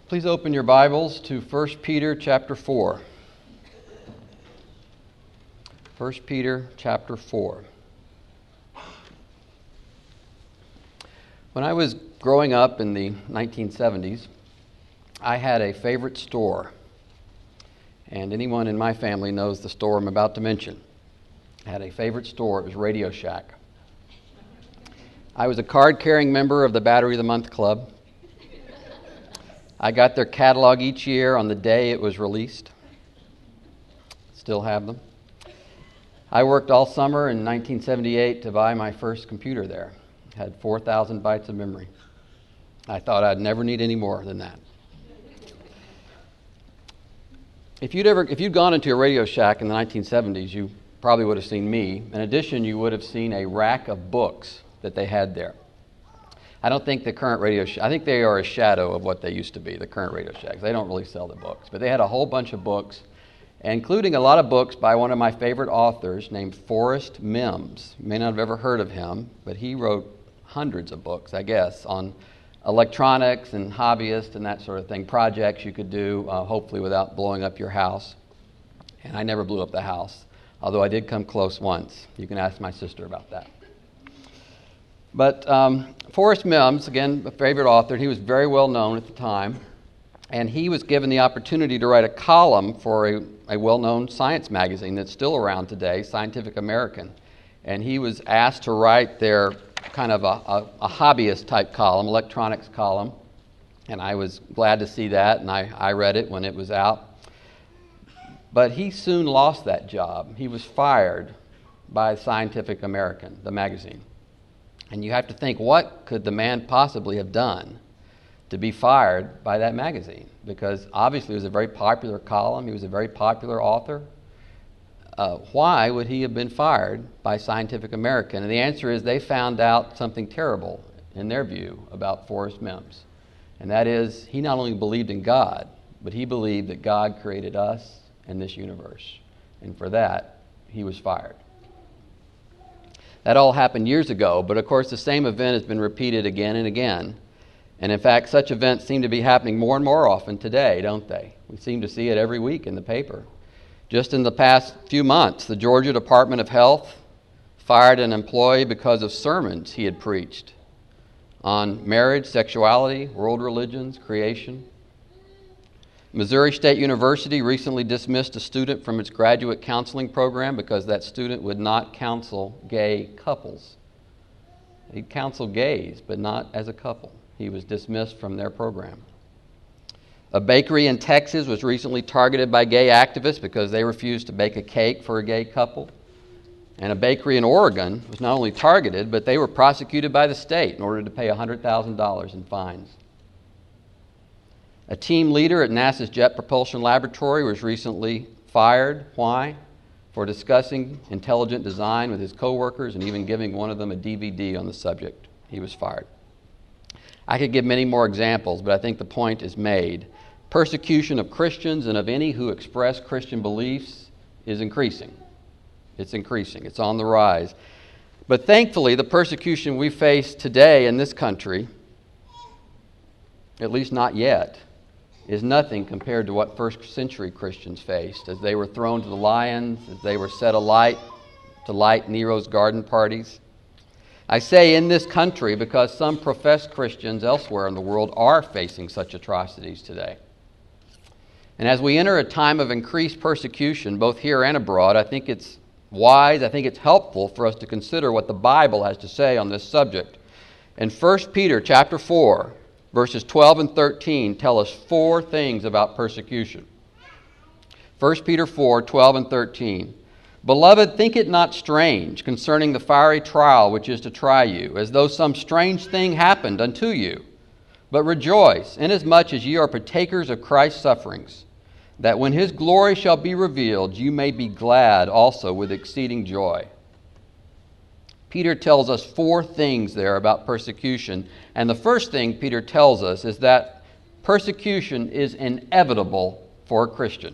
Please open your Bibles to 1 Peter chapter 4. 1 Peter chapter 4. When I was growing up in the 1970s, I had a favorite store. And anyone in my family knows the store I'm about to mention. I had a favorite store. It was Radio Shack. I was a card-carrying member of the Battery of the Month Club. I got their catalog each year on the day it was released. Still have them. I worked all summer in 1978 to buy my first computer there. It had 4,000 bytes of memory. I thought I'd never need any more than that. If you'd gone into a Radio Shack in the 1970s, you probably would have seen me. In addition, you would have seen a rack of books that they had there. I don't think the current I think they are a shadow of what they used to be, the current Radio Shacks. They don't really sell the books, but they had a whole bunch of books, including a lot of books by one of my favorite authors named Forrest Mims. You may not have ever heard of him, but he wrote hundreds of books, I guess, on electronics and hobbyists and that sort of thing, projects you could do, hopefully without blowing up your house. And I never blew up the house, although I did come close once. You can ask my sister about that. But Forrest Mims, again, a favorite author, he was very well known at the time, and he was given the opportunity to write a column for a well-known science magazine that's still around today, Scientific American. And he was asked to write their kind of a hobbyist type column, electronics column, and I was glad to see that, and I read it when it was out. But he soon lost that job. He was fired by Scientific American, the magazine. And you have to think, what could the man possibly have done to be fired by that magazine? Because obviously it was a very popular column. He was a very popular author. Why would he have been fired by Scientific American? And the answer is they found out something terrible, in their view, about Forrest Mims. And that is, he not only believed in God, but he believed that God created us and this universe. And for that, he was fired. That all happened years ago, but of course the same event has been repeated again and again. And in fact, such events seem to be happening more and more often today, don't they? We seem to see it every week in the paper. Just in the past few months, the Georgia Department of Health fired an employee because of sermons he had preached on marriage, sexuality, world religions, creation. Missouri State University recently dismissed a student from its graduate counseling program because that student would not counsel gay couples. He'd counsel gays, but not as a couple. He was dismissed from their program. A bakery in Texas was recently targeted by gay activists because they refused to bake a cake for a gay couple. And a bakery in Oregon was not only targeted, but they were prosecuted by the state in order to pay $100,000 in fines. A team leader at NASA's Jet Propulsion Laboratory was recently fired. Why? For discussing intelligent design with his coworkers and even giving one of them a DVD on the subject. He was fired. I could give many more examples, but I think the point is made. Persecution of Christians and of any who express Christian beliefs is increasing. It's increasing. It's on the rise. But thankfully, the persecution we face today in this country, at least not yet, is nothing compared to what first century Christians faced as they were thrown to the lions, as they were set alight to light Nero's garden parties. I say in this country because some professed Christians elsewhere in the world are facing such atrocities today. And as we enter a time of increased persecution, both here and abroad, I think it's wise, I think it's helpful for us to consider what the Bible has to say on this subject. In 1 Peter chapter 4, verses 12 and 13 tell us four things about persecution. 1 Peter 4, 12 and 13. Beloved, think it not strange concerning the fiery trial which is to try you, as though some strange thing happened unto you. But rejoice, inasmuch as ye are partakers of Christ's sufferings, that when his glory shall be revealed, you may be glad also with exceeding joy. Peter tells us four things there about persecution. And the first thing Peter tells us is that persecution is inevitable for a Christian.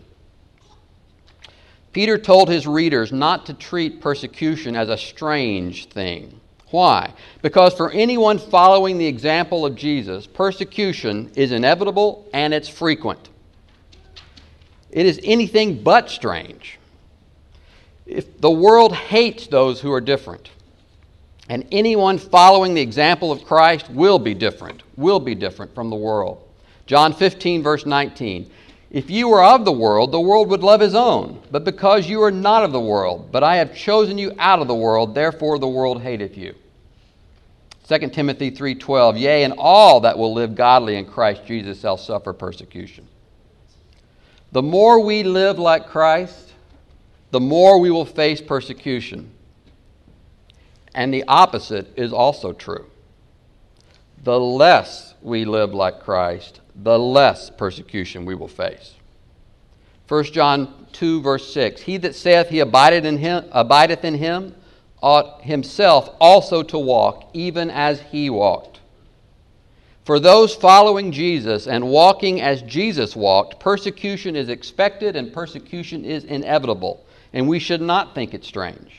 Peter told his readers not to treat persecution as a strange thing. Why? Because for anyone following the example of Jesus, persecution is inevitable and it's frequent. It is anything but strange. If the world hates those who are different, and anyone following the example of Christ will be different from the world. John 15, verse 19. If you were of the world would love his own. But because you are not of the world, but I have chosen you out of the world, therefore the world hateth you. 2 Timothy 3:12. Yea, and all that will live godly in Christ Jesus shall suffer persecution. The more we live like Christ, the more we will face persecution. And the opposite is also true. The less we live like Christ, the less persecution we will face. 1 John 2, verse 6. He that saith he abideth in him ought himself also to walk, even as he walked. For those following Jesus and walking as Jesus walked, persecution is expected and persecution is inevitable, and we should not think it strange.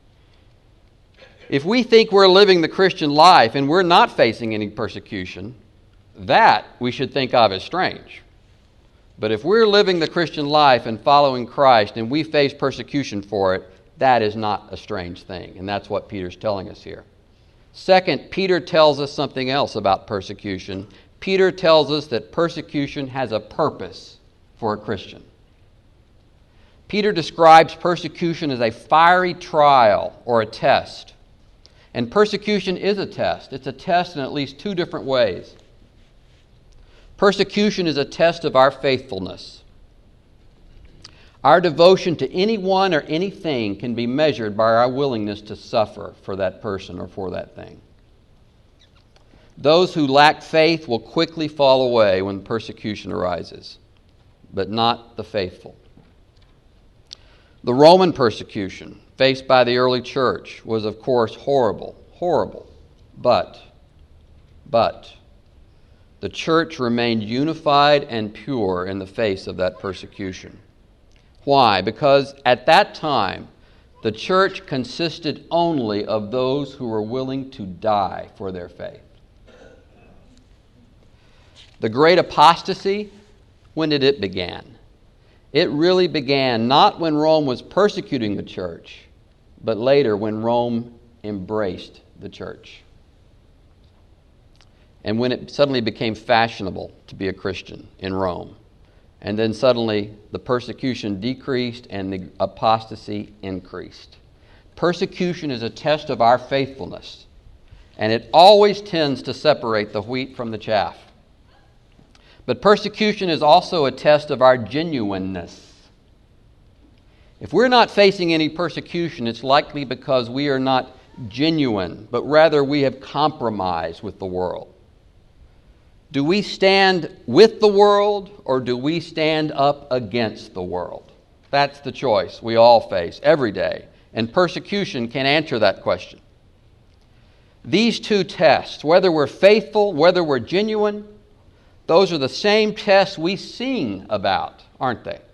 If we think we're living the Christian life and we're not facing any persecution, that we should think of as strange. But if we're living the Christian life and following Christ and we face persecution for it, that is not a strange thing. And that's what Peter's telling us here. Second, Peter tells us something else about persecution. Peter tells us that persecution has a purpose for a Christian. Peter describes persecution as a fiery trial or a test. And persecution is a test. It's a test in at least two different ways. Persecution is a test of our faithfulness. Our devotion to anyone or anything can be measured by our willingness to suffer for that person or for that thing. Those who lack faith will quickly fall away when persecution arises, but not the faithful. The Roman persecution faced by the early church was, of course, horrible. But the church remained unified and pure in the face of that persecution. Why? Because at that time, the church consisted only of those who were willing to die for their faith. The great apostasy, when did it begin? It really began not when Rome was persecuting the church, but later when Rome embraced the church. And when it suddenly became fashionable to be a Christian in Rome. And then suddenly the persecution decreased and the apostasy increased. Persecution is a test of our faithfulness, and it always tends to separate the wheat from the chaff. But persecution is also a test of our genuineness. If we're not facing any persecution, it's likely because we are not genuine, but rather we have compromised with the world. Do we stand with the world or do we stand up against the world? That's the choice we all face every day, and persecution can answer that question. These two tests, whether we're faithful, whether we're genuine, those are the same tests we sing about, aren't they?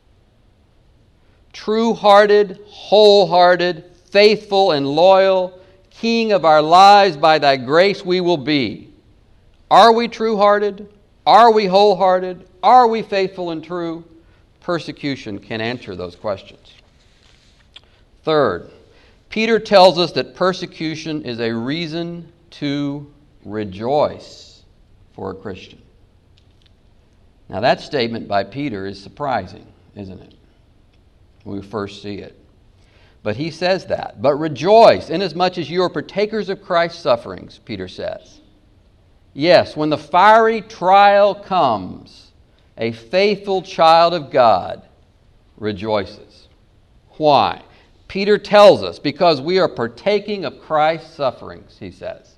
True-hearted, wholehearted, faithful and loyal, King of our lives, by thy grace we will be. Are we true-hearted? Are we wholehearted? Are we faithful and true? Persecution can answer those questions. Third, Peter tells us that persecution is a reason to rejoice for a Christian. Now that statement by Peter is surprising, isn't it? When we first see it. But he says that. But rejoice, inasmuch as you are partakers of Christ's sufferings, Peter says. Yes, when the fiery trial comes, a faithful child of God rejoices. Why? Peter tells us, because we are partaking of Christ's sufferings, he says.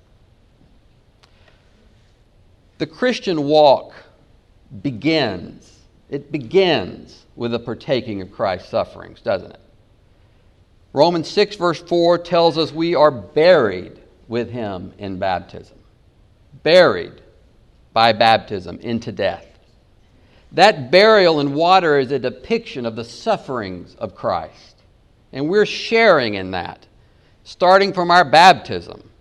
The Christian walk begins with the partaking of Christ's sufferings, doesn't it? Romans 6 verse 4 tells us we are buried with him in baptism. Buried by baptism into death. That burial in water is a depiction of the sufferings of Christ. And we're sharing in that, starting from our baptism.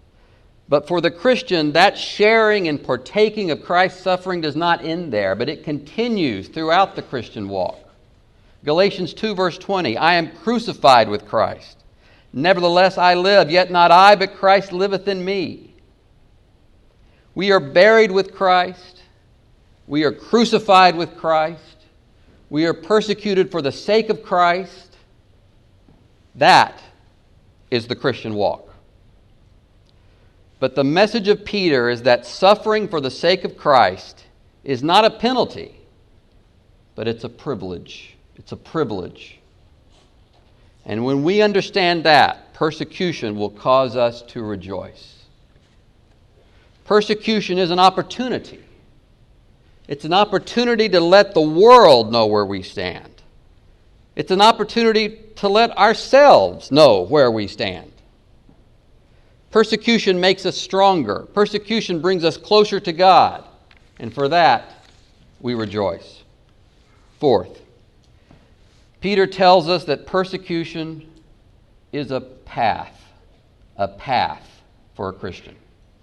But for the Christian, that sharing and partaking of Christ's suffering does not end there, but it continues throughout the Christian walk. Galatians 2 verse 20, I am crucified with Christ. Nevertheless I live, yet not I, but Christ liveth in me. We are buried with Christ. We are crucified with Christ. We are persecuted for the sake of Christ. That is the Christian walk. But the message of Peter is that suffering for the sake of Christ is not a penalty, but it's a privilege. It's a privilege. And when we understand that, persecution will cause us to rejoice. Persecution is an opportunity. It's an opportunity to let the world know where we stand. It's an opportunity to let ourselves know where we stand. Persecution makes us stronger. Persecution brings us closer to God. And for that, we rejoice. Fourth, Peter tells us that persecution is a path for a Christian.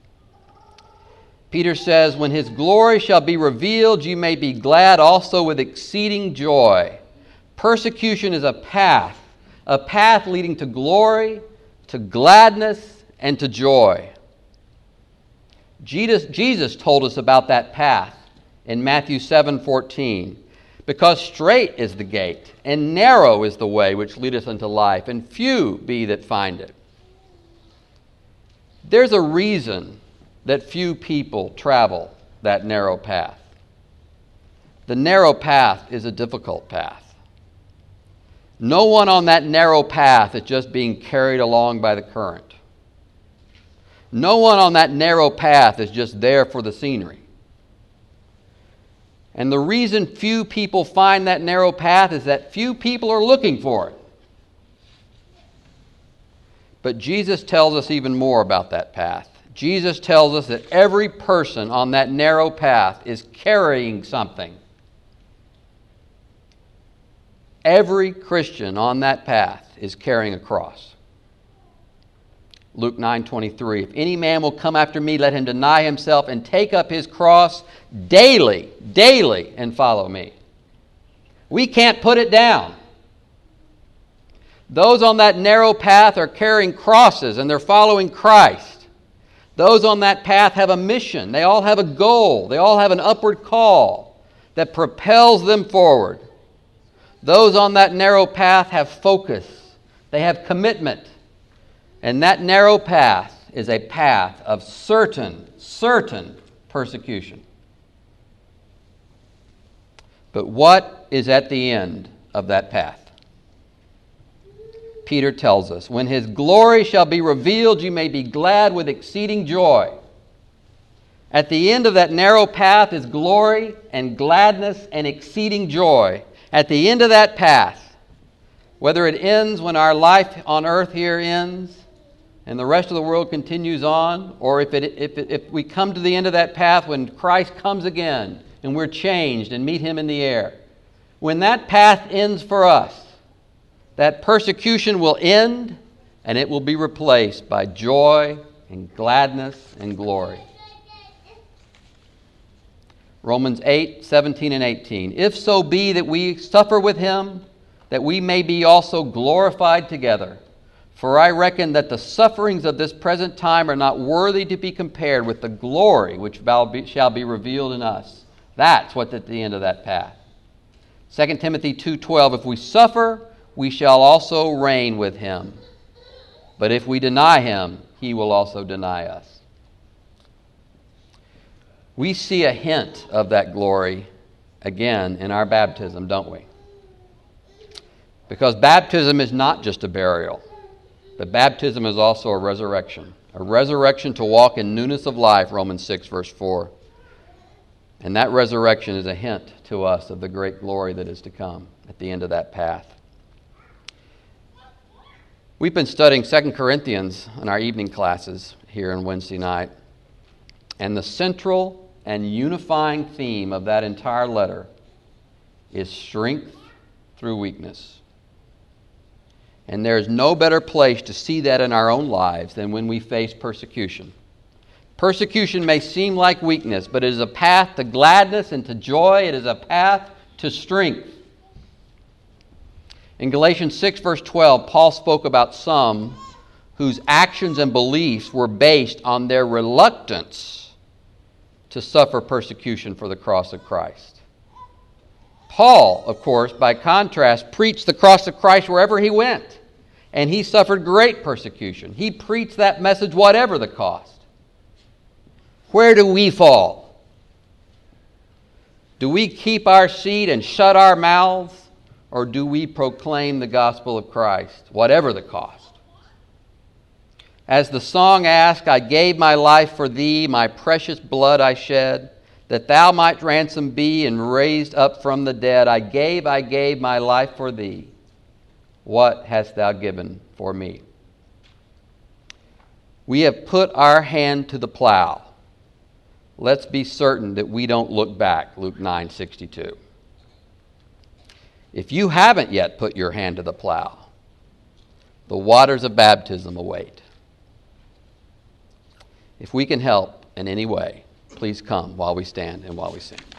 Peter says, when his glory shall be revealed, you may be glad also with exceeding joy. Persecution is a path leading to glory, to gladness, and to joy. Jesus told us about that path in Matthew 7:14. Because strait is the gate, and narrow is the way which leadeth unto life, and few be that find it. There's a reason that few people travel that narrow path. The narrow path is a difficult path. No one on that narrow path is just being carried along by the current. No one on that narrow path is just there for the scenery. And the reason few people find that narrow path is that few people are looking for it. But Jesus tells us even more about that path. Jesus tells us that every person on that narrow path is carrying something. Every Christian on that path is carrying a cross. Luke 9:23, if any man will come after me, let him deny himself and take up his cross daily, and follow me. We can't put it down. Those on that narrow path are carrying crosses and they're following Christ. Those on that path have a mission. They all have a goal. They all have an upward call that propels them forward. Those on that narrow path have focus. They have commitment. And that narrow path is a path of certain persecution. But what is at the end of that path? Peter tells us, when his glory shall be revealed, you may be glad with exceeding joy. At the end of that narrow path is glory and gladness and exceeding joy. At the end of that path, whether it ends when our life on earth here ends and the rest of the world continues on, or if we come to the end of that path when Christ comes again and we're changed and meet Him in the air, when that path ends for us, that persecution will end and it will be replaced by joy and gladness and glory. Romans 8:17 and 18. If so be that we suffer with Him, that we may be also glorified together. For I reckon that the sufferings of this present time are not worthy to be compared with the glory which shall be revealed in us. That's what's at the end of that path. 2 Timothy 2:12. If we suffer, we shall also reign with Him. But if we deny Him, He will also deny us. We see a hint of that glory again in our baptism, don't we? Because baptism is not just a burial, but baptism is also a resurrection to walk in newness of life, Romans 6, verse 4. And that resurrection is a hint to us of the great glory that is to come at the end of that path. We've been studying 2 Corinthians in our evening classes here on Wednesday night. And the central and unifying theme of that entire letter is strength through weakness. And there's no better place to see that in our own lives than when we face persecution. Persecution may seem like weakness, but it is a path to gladness and to joy. It is a path to strength. In Galatians 6, verse 12, Paul spoke about some whose actions and beliefs were based on their reluctance to suffer persecution for the cross of Christ. Paul, of course, by contrast, preached the cross of Christ wherever he went, and he suffered great persecution. He preached that message whatever the cost. Where do we fall? Do we keep our seat and shut our mouths, or do we proclaim the gospel of Christ, whatever the cost? As the song asks, I gave my life for thee, my precious blood I shed, that thou might ransom be and raised up from the dead. I gave my life for thee. What hast thou given for me? We have put our hand to the plow. Let's be certain that we don't look back, Luke 9:62. If you haven't yet put your hand to the plow, the waters of baptism await. If we can help in any way, please come while we stand and while we sing.